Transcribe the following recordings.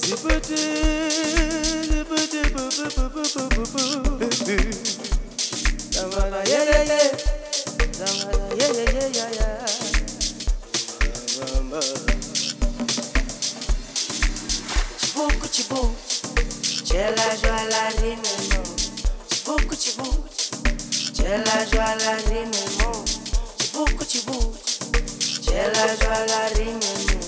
C'è la joie, la rime, non. C'è la joie, la rime, non. C'è la joie, la rime, non.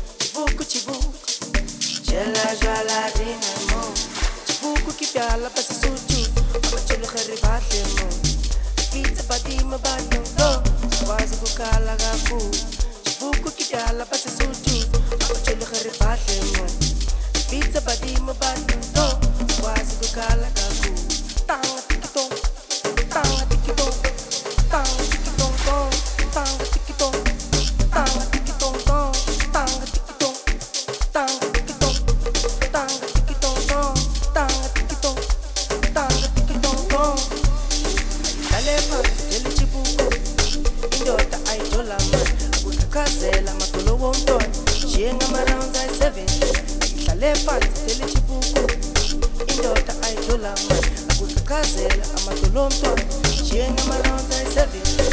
C'è la joie, la rime, non. Chibuku kibyala basi suju, abacholo kharibate mo. Pizza badima badong do, sikwazi kukala kakhulu. Chibuku kibyala basi suju, abacholo kharibate mo. Pizza badima badong do, sikwazi kukala kakhulu. Tanga tikitong, tanga tikitong, tanga tikitong tong, tanga tikitong, tanga tikitong tong, tanga tikitong, tanga tikitong, tanga tikitong tong, tanga tikitong, tanga tikitong tong. Dale phansi dele chibuku, indoda ayithola manje, akukhakhazela amadolo womntwana, njengama-rounds ayi-70. Dale phansi dele chibuku, indoda ayithola manje, akukhakhazela amadolo womntwana, njengama-rounds ayi-70.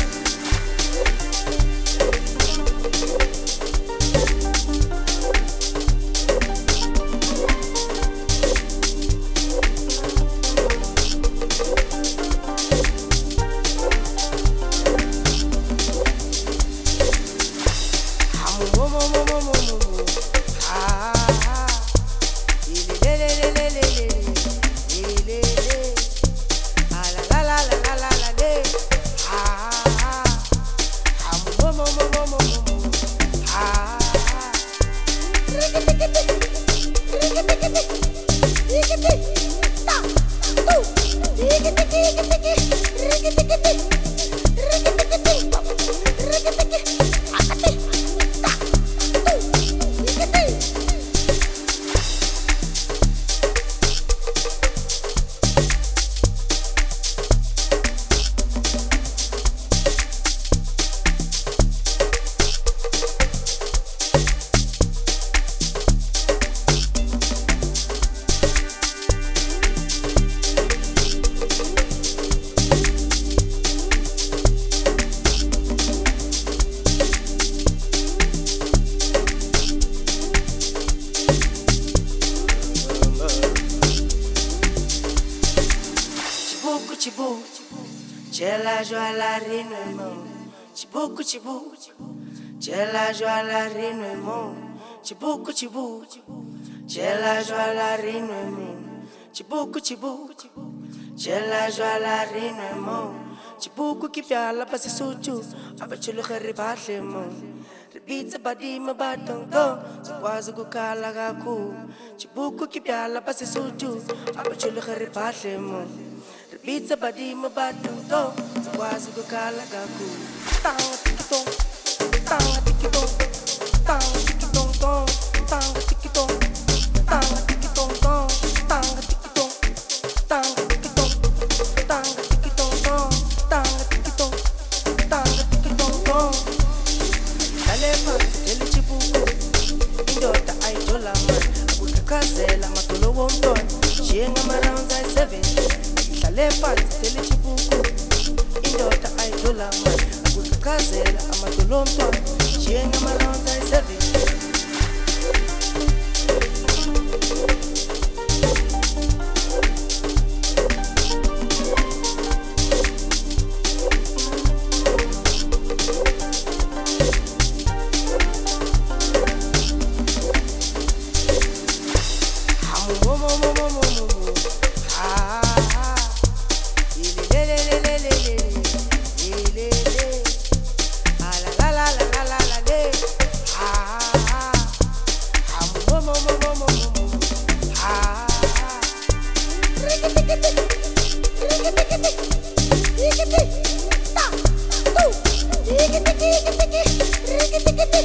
C'è la joie, la rime, chibuku, c'è la joie, la rime, chibuku, c'è la joie, la rime, chibuku, c'è la joie, la rime, chibuku kibyala basi suju, abacholo kharibate mo. Pizza badima badong do, sikwazi kukala kakhulu. Chibuku kibyala basi suju, abacholo kharibate mo. Pizza badima badong do, sikwazi kukala kakhulu. Tanga tikitong, tanga tikitong, tanga tikitong tong, tanga tikitong, tanga tikitong tong, tanga tikitong, tanga tikitong, tanga tikitong tong, tanga tikitong, tanga tikitong tong. Dale phansi dele chibuku, indoda ayithola manje, akukhakhazela amadolo womntwana, njengama-rounds ayi-70. Dale phansi dele chibuku, indoda ayithola manje, akukhakhazela amadolo womntwana, njengama-rounds ayi-70. Ricky,